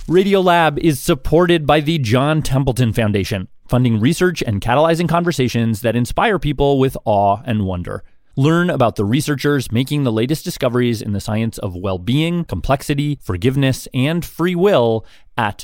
Radiolab is supported by the John Templeton Foundation, funding research and catalyzing conversations that inspire people with awe and wonder. Learn about the researchers making the latest discoveries in the science of well-being, complexity, forgiveness, and free will at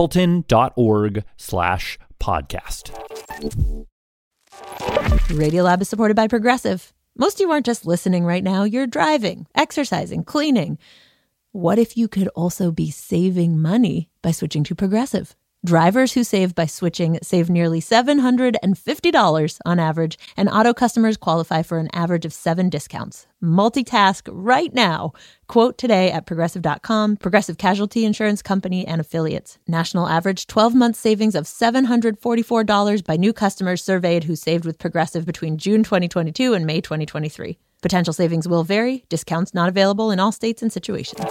templeton.org/podcast. Radiolab is supported by Progressive. Most of you aren't just listening right now, you're driving, exercising, cleaning. What if you could also be saving money by switching to Progressive? Drivers who save by switching save nearly $750 on average, and auto customers qualify for an average of 7 discounts. Multitask right now. Quote today at Progressive.com. Progressive Casualty Insurance Company and Affiliates. National average 12-month savings of $744 by new customers surveyed who saved with Progressive between June 2022 and May 2023. Potential savings will vary. Discounts not available in all states and situations.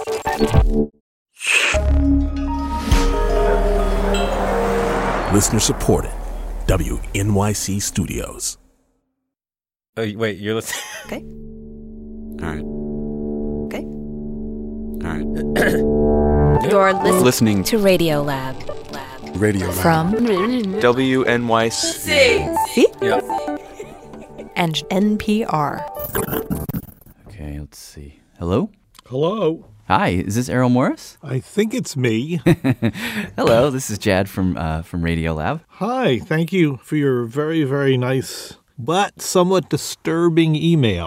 Listener supported. WNYC Studios. Oh, wait, you're listening? Okay. All right. Okay. All right. You're listening to Radiolab. Radio From WNYC. See? Yep. and NPR. Okay, let's see. Hello? Hello. Hi, is this Errol Morris? I think it's me. Hello, this is Jad from Radiolab. Hi, thank you for your very, very nice but somewhat disturbing email.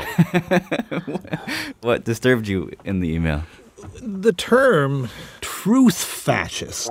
What disturbed you in the email? The term truth fascist.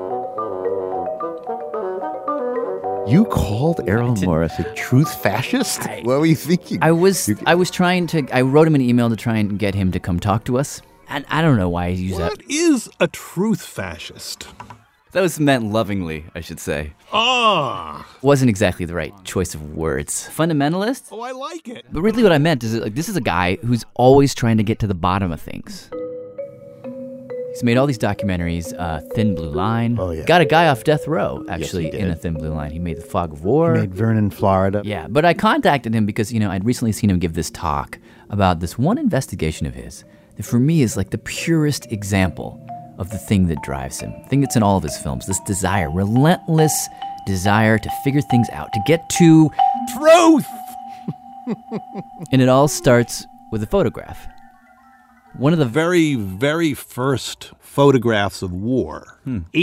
You called Errol Morris a truth fascist? What were you thinking? I was trying to, I wrote him an email to try and get him to come talk to us. And I don't know why he used that. What is a truth fascist? That was meant lovingly, I should say. Ah. Wasn't exactly the right choice of words. Fundamentalist? Oh, I like it. But really what I meant is that, like, this is a guy who's always trying to get to the bottom of things. He's made all these documentaries, Thin Blue Line. Oh, yeah. Got a guy off death row, actually, Yes, he in did. A Thin Blue Line. He made The Fog of War. He made Vernon, Florida. Yeah, but I contacted him because, I'd recently seen him give this talk about this one investigation of his that for me is like the purest example of the thing that drives him. The thing that's in all of his films, this desire, relentless desire to figure things out, to get to Truth! And it all starts with a photograph. One of the Very, very first photographs of war.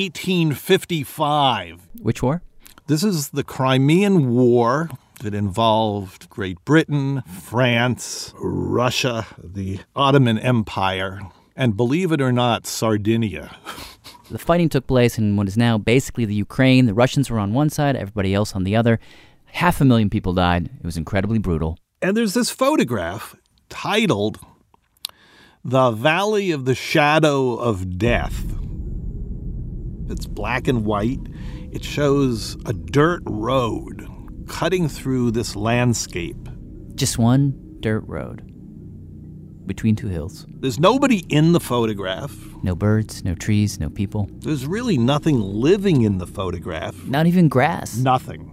1855. Which war? This is the Crimean War that involved Great Britain, France, Russia, the Ottoman Empire, and believe it or not, Sardinia. The fighting took place in what is now basically the Ukraine. The Russians were on one side, everybody else on the other. 500,000 people died. It was incredibly brutal. And there's this photograph titled The Valley of the Shadow of Death. It's black and white. It shows a dirt road cutting through this landscape. Just one dirt road between two hills. There's nobody in the photograph. No birds, no trees, no people. There's really nothing living in the photograph. Not even grass. Nothing.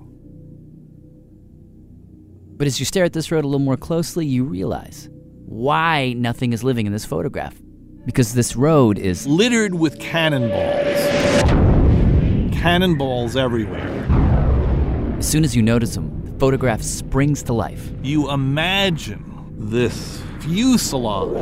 But as you stare at this road a little more closely, you realize why nothing is living in this photograph. Because this road is Littered with cannonballs. Cannonballs everywhere. as soon as you notice them, the photograph springs to life. You imagine this fusillade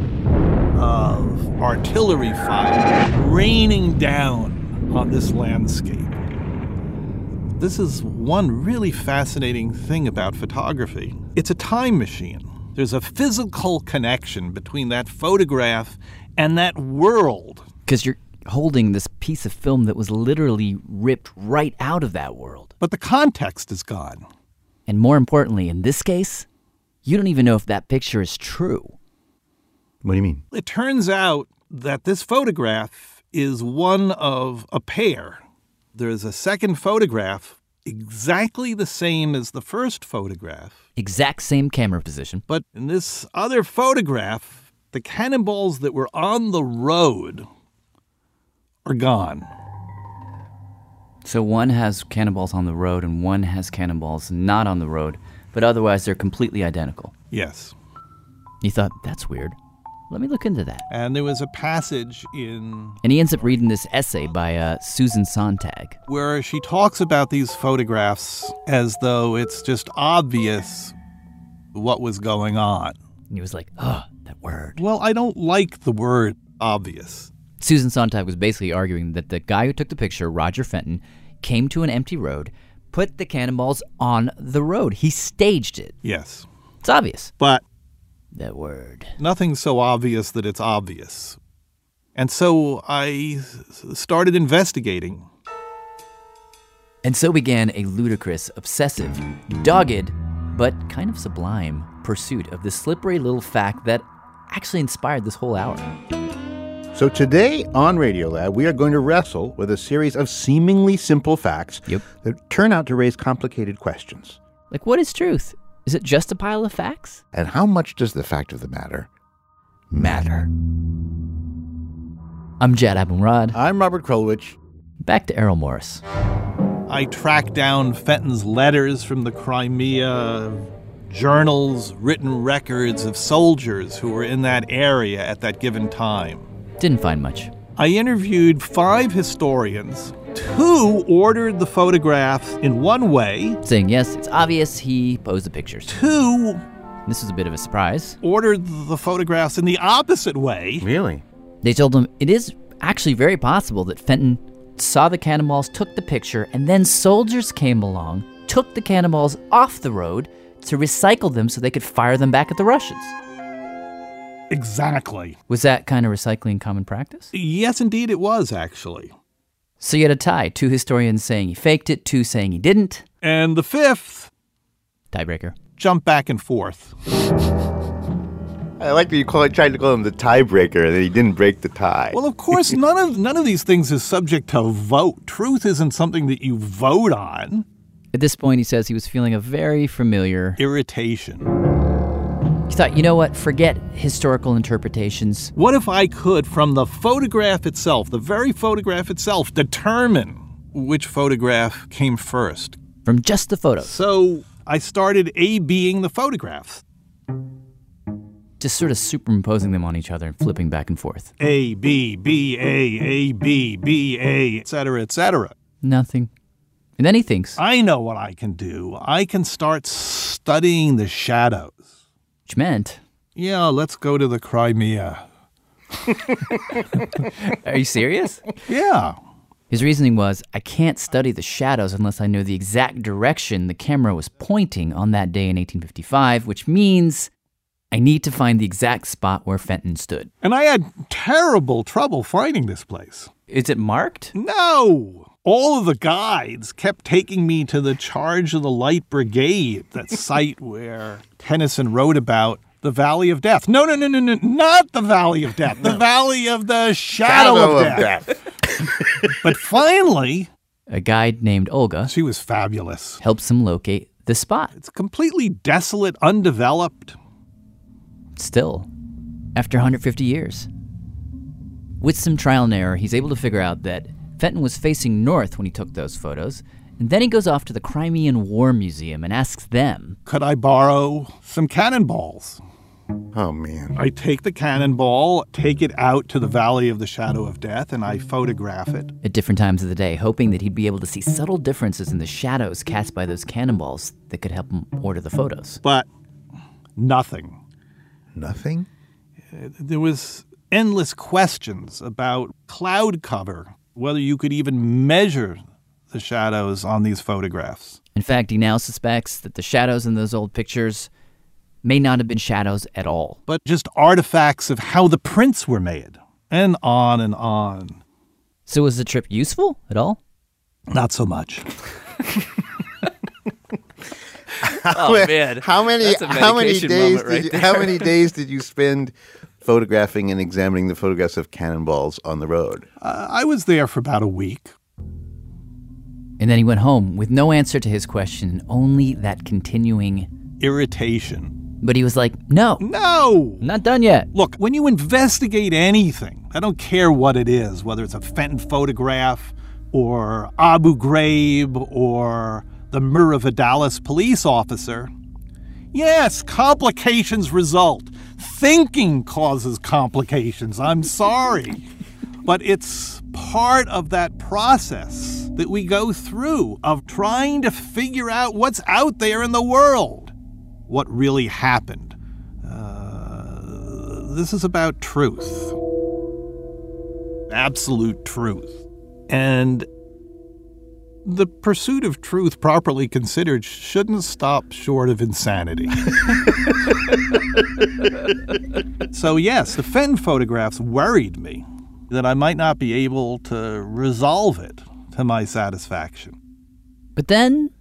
of artillery fire raining down on this landscape. This is one really fascinating thing about photography. It's a time machine. There's a physical connection between that photograph and that world. Because you're holding this piece of film that was literally ripped right out of that world. But the context is gone. And more importantly, in this case, you don't even know if that picture is true. What do you mean? It turns out that this photograph is one of a pair. There's a second photograph exactly the same as the first photograph. Exact same camera position. But in this other photograph, the cannonballs that were on the road are gone. So one has cannonballs on the road and one has cannonballs not on the road, but otherwise they're completely identical. Yes. You thought, that's weird. Let me look into that. And there was a passage in... And he ends up reading this essay by Susan Sontag, where she talks about these photographs as though it's just obvious what was going on. And he was like, oh, that word. Well, I don't like the word obvious. Susan Sontag was basically arguing that the guy who took the picture, Roger Fenton, came to an empty road, put the cannonballs on the road. He staged it. Yes. It's obvious. But that word. Nothing's so obvious that it's obvious. And so I started investigating. And so began a ludicrous, obsessive, dogged, but kind of sublime pursuit of the slippery little fact that actually inspired this whole hour. So today on Radiolab, we are going to wrestle with a series of seemingly simple facts that turn out to raise complicated questions. Like, what is truth? Is it just a pile of facts? And how much does the fact of the matter matter? I'm Jad Abumrad. I'm Robert Krulwich. Back to Errol Morris. I tracked down Fenton's letters from the Crimea, journals, written records of soldiers who were in that area at that given time. Didn't find much. I interviewed 5 historians. 2 ordered the photographs in one way, saying, yes, it's obvious he posed the pictures. 2, this was a bit of a surprise, ordered the photographs in the opposite way. Really? They told him it is actually very possible that Fenton saw the cannonballs, took the picture, and then soldiers came along, took the cannonballs off the road to recycle them so they could fire them back at the Russians. Exactly. Was that kind of recycling common practice? Yes, indeed it was, actually. So you had a tie. 2 historians saying he faked it, 2 saying he didn't. And the 5th... tiebreaker. Jumped back and forth. I like that you tried to call him the tiebreaker, and then he didn't break the tie. Well, of course, none of these things is subject to vote. Truth isn't something that you vote on. At this point, he says he was feeling a very familiar... irritation. He thought, you know what, forget historical interpretations. What if I could, from the photograph itself, the very photograph itself, determine which photograph came first? From just the photos. So I started A-B'ing the photographs. Just sort of superimposing them on each other and flipping back and forth. A, B, B, A, B, B, A, etc., etc. Nothing. And then he thinks, I know what I can do. I can start studying the shadows. Which meant... yeah, let's go to the Crimea. Are you serious? Yeah. His reasoning was, I can't study the shadows unless I know the exact direction the camera was pointing on that day in 1855, which means I need to find the exact spot where Fenton stood. And I had terrible trouble finding this place. Is it marked? No! All of the guides kept taking me to the Charge of the Light Brigade, that site where Tennyson wrote about the Valley of Death. No, not the Valley of Death. The Valley of the Shadow of Death. But finally... a guide named Olga... she was fabulous. ...helps him locate the spot. It's completely desolate, undeveloped. Still, after 150 years. With some trial and error, he's able to figure out that Fenton was facing north when he took those photos, and then he goes off to the Crimean War Museum and asks them, could I borrow some cannonballs? Oh, man. I take the cannonball, take it out to the Valley of the Shadow of Death, and I photograph it. At different times of the day, hoping that he'd be able to see subtle differences in the shadows cast by those cannonballs that could help him order the photos. But nothing. Nothing? There was endless questions about cloud cover, whether you could even measure the shadows on these photographs. In fact, he now suspects that the shadows in those old pictures may not have been shadows at all, but just artifacts of how the prints were made, and on and on. So was the trip useful at all? Not so much. Oh, man. How many days did you spend photographing and examining the photographs of cannonballs on the road? I was there for about a week. And then he went home with no answer to his question, only that continuing irritation. But he was like, no, not done yet. Look, when you investigate anything, I don't care what it is, whether it's a Fenton photograph or Abu Ghraib or the murder of a Dallas police officer, Yes, complications result. Thinking causes complications. I'm sorry. But it's part of that process that we go through of trying to figure out what's out there in the world, what really happened. This is about truth, absolute truth. And the pursuit of truth, properly considered, shouldn't stop short of insanity. So yes, the Fenton photographs worried me that I might not be able to resolve it to my satisfaction. But then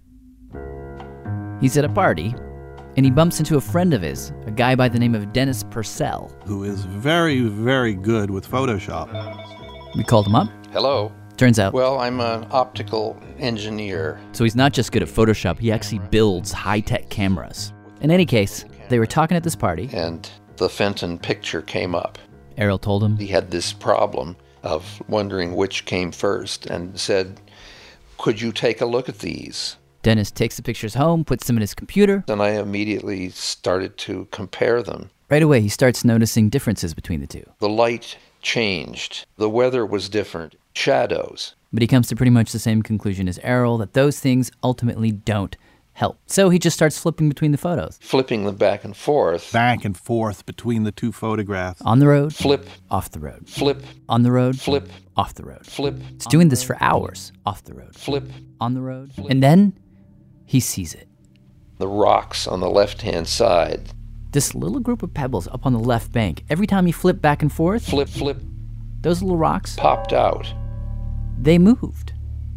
he's at a party, and he bumps into a friend of his, a guy by the name of Dennis Purcell, who is very, very good with Photoshop. We called him up. Hello. Turns out, well, I'm an optical engineer. So he's not just good at Photoshop, he actually builds high-tech cameras. In any case, they were talking at this party. And the Fenton picture came up. Errol told him he had this problem of wondering which came first and said, could you take a look at these? Dennis takes the pictures home, puts them in his computer. Then I immediately started to compare them. Right away, he starts noticing differences between the two. The light changed. The weather was different. Shadows. But he comes to pretty much the same conclusion as Errol, that those things ultimately don't help. So he just starts flipping between the photos. Flipping them back and forth. Back and forth between the two photographs. On the road. Flip. Off the road. Flip. On the road. Flip. Off the road. Flip. It's doing this for hours. Off the road. Flip. On the road. Flip. And then he sees it. The rocks on the left-hand side. This little group of pebbles up on the left bank. Every time he flipped back and forth. Flip, flip. Those little rocks. Popped out. They moved.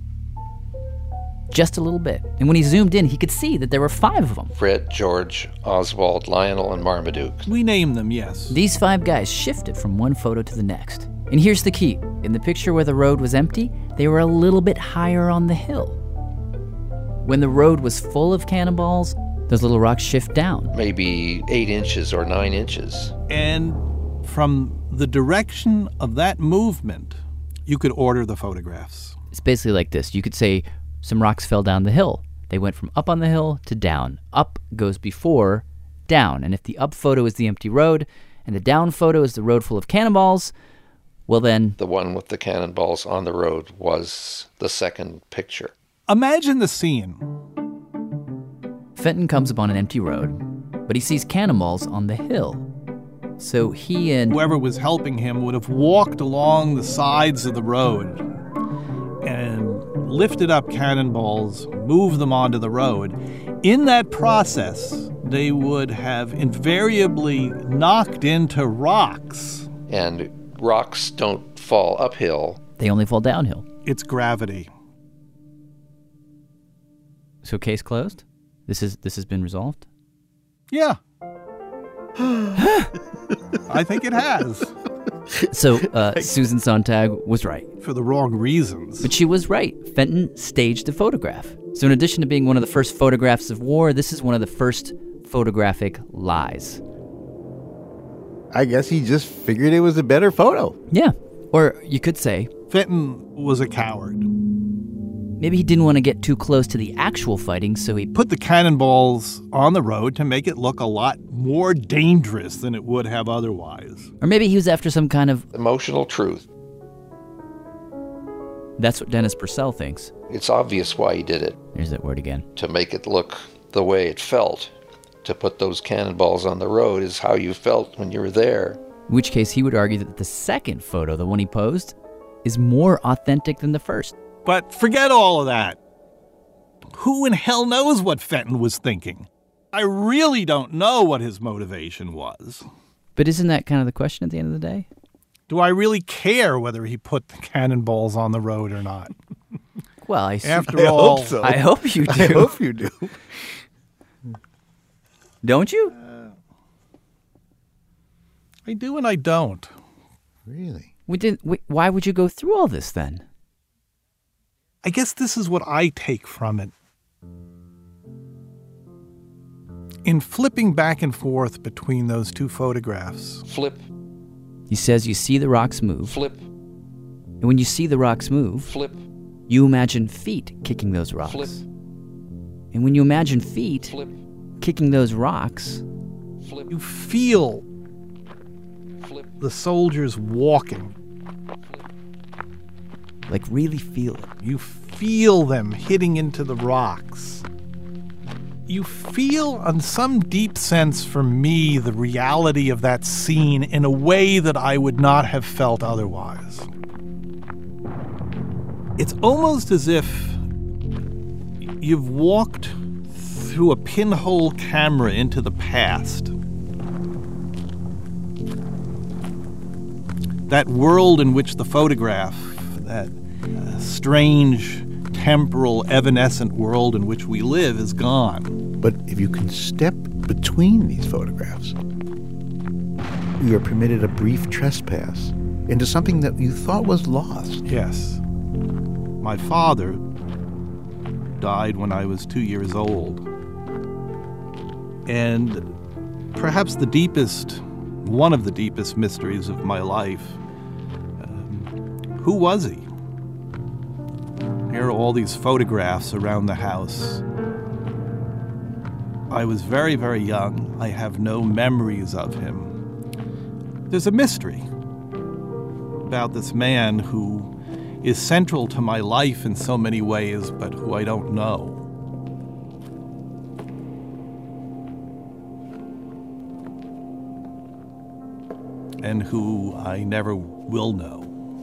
Just a little bit. And when he zoomed in, he could see that there were 5 of them. Fred, George, Oswald, Lionel, and Marmaduke. We named them, yes. These 5 guys shifted from one photo to the next. And here's the key. In the picture where the road was empty, they were a little bit higher on the hill. When the road was full of cannonballs, those little rocks shift down. Maybe 8 inches or 9 inches. And from the direction of that movement, you could order the photographs. It's basically like this. You could say some rocks fell down the hill. They went from up on the hill to down. Up goes before down. And if the up photo is the empty road and the down photo is the road full of cannonballs, well then... the one with the cannonballs on the road was the second picture. Imagine the scene. Fenton comes upon an empty road, but he sees cannonballs on the hill. So he and... whoever was helping him would have walked along the sides of the road and lifted up cannonballs, moved them onto the road. In that process, they would have invariably knocked into rocks. And rocks don't fall uphill. They only fall downhill. It's gravity. So case closed? This has been resolved? Yeah. I think it has. So Susan Sontag was right. For the wrong reasons. But she was right. Fenton staged a photograph. So in addition to being one of the first photographs of war, this is one of the first photographic lies. I guess he just figured it was a better photo. Yeah. Or you could say... Fenton was a coward. Maybe he didn't want to get too close to the actual fighting, so he put the cannonballs on the road to make it look a lot more dangerous than it would have otherwise. Or maybe he was after some kind of... emotional truth. That's what Dennis Purcell thinks. It's obvious why he did it. There's that word again. To make it look the way it felt. To put those cannonballs on the road is how you felt when you were there. In which case he would argue that the second photo, the one he posed, is more authentic than the first. But forget all of that. Who in hell knows what Fenton was thinking? I really don't know what his motivation was. But isn't that kind of the question at the end of the day? Do I really care whether he put the cannonballs on the road or not? Well, after all, hope so. I hope you do. I hope you do. Don't you? I do and I don't. Really? Why would you go through all this then? I guess this is what I take from it. In flipping back and forth between those two photographs. Flip. He says you see the rocks move. Flip. And when you see the rocks move, flip. You imagine feet kicking those rocks. Flip. And when you imagine feet, flip. kicking those rocks. You feel the soldiers walking. Like, really feel it. You feel them hitting into the rocks. You feel, on some deep sense for me, the reality of that scene in a way that I would not have felt otherwise. It's almost as if you've walked through a pinhole camera into the past. That world in which the photograph, that strange, temporal, evanescent world in which we live, is gone. But if you can step between these photographs, you are permitted a brief trespass into something that you thought was lost. Yes. My father died when I was 2 years old. And perhaps one of the deepest mysteries of my life, who was he? Here are all these photographs around the house. I was very, very young. I have no memories of him. There's a mystery about this man who is central to my life in so many ways, but who I don't know. And who I never will know.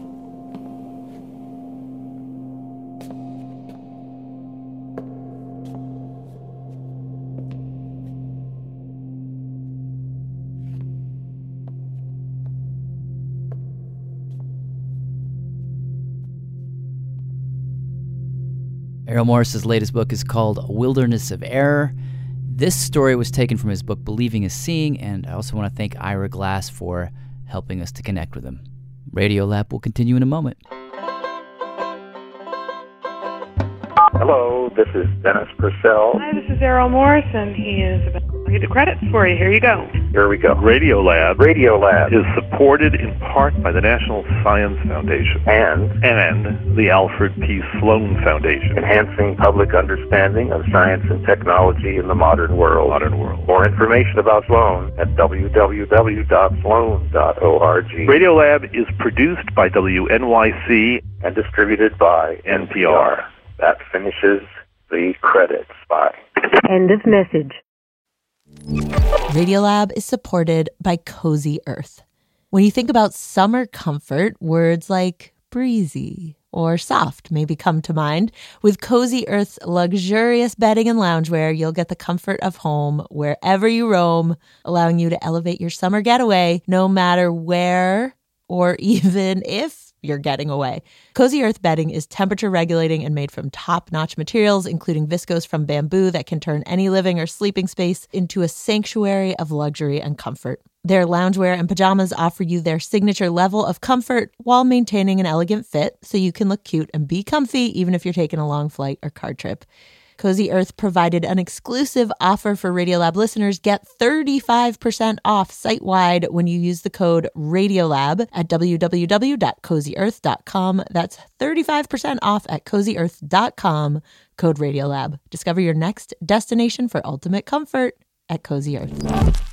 Errol Morris's latest book is called A Wilderness of Error. This story was taken from his book Believing is Seeing, and I also want to thank Ira Glass for helping us to connect with him. Radiolab will continue in a moment. Hello, this is Dennis Purcell. Hi, this is Errol Morrison. He is about to read the credits for you. Here you go. Here we go. Radiolab is supported in part by the National Science Foundation and the Alfred P. Sloan Foundation, enhancing public understanding of science and technology in the modern world. More information about Sloan at www.sloan.org. Radiolab is produced by WNYC and distributed by NPR. That finishes the credits. Bye. End of message. Radiolab is supported by Cozy Earth. When you think about summer comfort, words like breezy or soft maybe come to mind. With Cozy Earth's luxurious bedding and loungewear, you'll get the comfort of home wherever you roam, allowing you to elevate your summer getaway no matter where or even if you're getting away. Cozy Earth bedding is temperature regulating and made from top-notch materials, including viscose from bamboo that can turn any living or sleeping space into a sanctuary of luxury and comfort. Their loungewear and pajamas offer you their signature level of comfort while maintaining an elegant fit, so you can look cute and be comfy even if you're taking a long flight or car trip. Cozy Earth provided an exclusive offer for Radiolab listeners. Get 35% off site-wide when you use the code RADIOLAB at www.cozyearth.com. That's 35% off at cozyearth.com, code RADIOLAB. Discover your next destination for ultimate comfort at Cozy Earth.